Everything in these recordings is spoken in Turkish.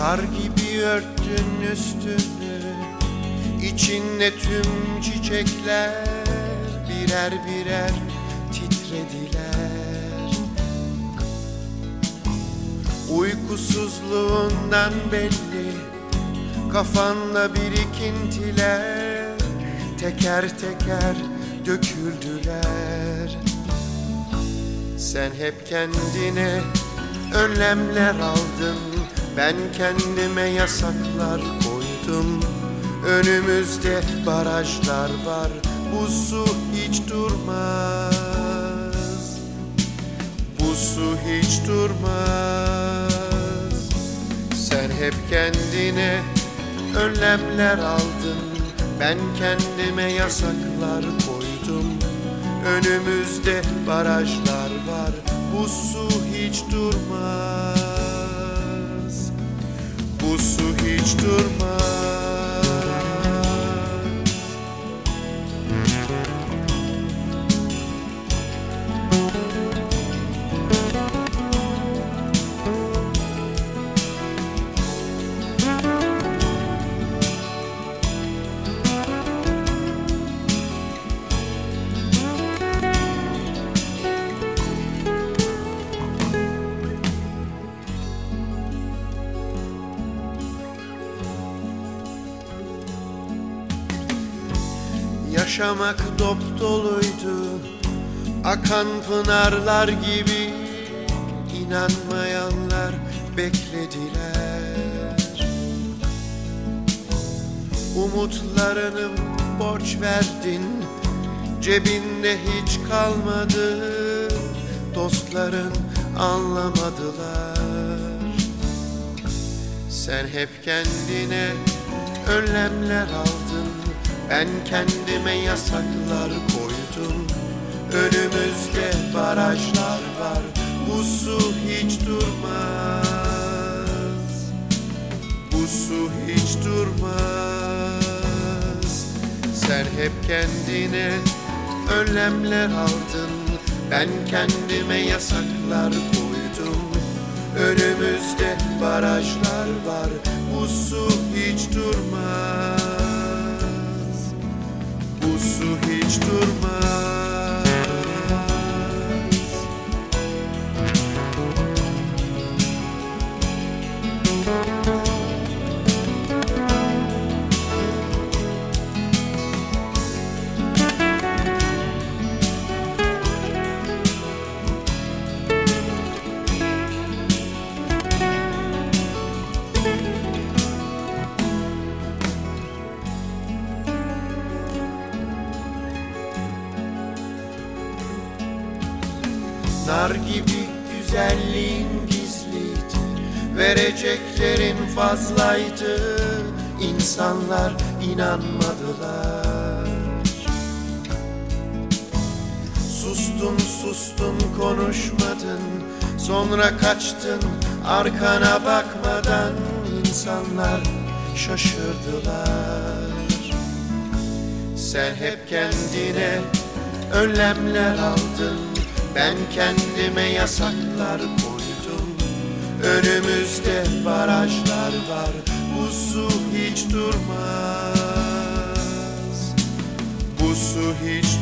Kar gibi örttün üstünü, içinde tüm çiçekler birer birer titrediler. Uykusuzluğundan belli, kafanda birikintiler teker teker döküldüler. Sen hep kendine önlemler aldın, ben kendime yasaklar koydum. Önümüzde barajlar var, bu su hiç durmaz. Bu su hiç durmaz. Sen hep kendine önlemler aldın, ben kendime yasaklar koydum. Önümüzde barajlar var, bu su hiç durmaz. Bu su hiç durmaz. Yaşamak dop doluydu, akan pınarlar gibi. İnanmayanlar beklediler. Umutlarını borç verdin, cebinde hiç kalmadı. Dostların anlamadılar. Sen hep kendine önlemler aldın, ben kendime yasaklar koydum. Önümüzde barajlar var, bu su hiç durmaz. Bu su hiç durmaz. Sen hep kendine önlemler aldın, ben kendime yasaklar koydum. Önümüzde barajlar var, bu su hiç durmaz. Bu su hiç durmaz. Nar gibi güzelliğin gizliydi, vereceklerin fazlaydı. İnsanlar inanmadılar. Sustun sustun konuşmadın, sonra kaçtın arkana bakmadan. İnsanlar şaşırdılar. Sen hep kendine önlemler aldın, ben kendime yasaklar koydum. Önümüzde barajlar var, bu su hiç durmaz. Bu su hiç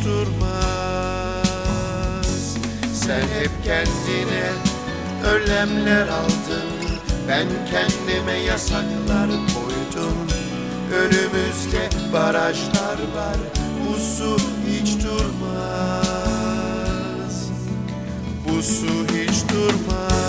durmaz. Sen hep kendine önlemler aldın, ben kendime yasaklar koydum. Önümüzde barajlar var, bu su hiç durmaz. Bu su hiç durmaz.